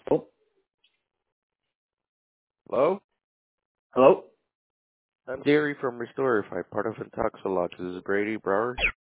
Oh, Hello? hello? I'm Gary from Restorify, part of Intoxalogs. This is Brady Brower.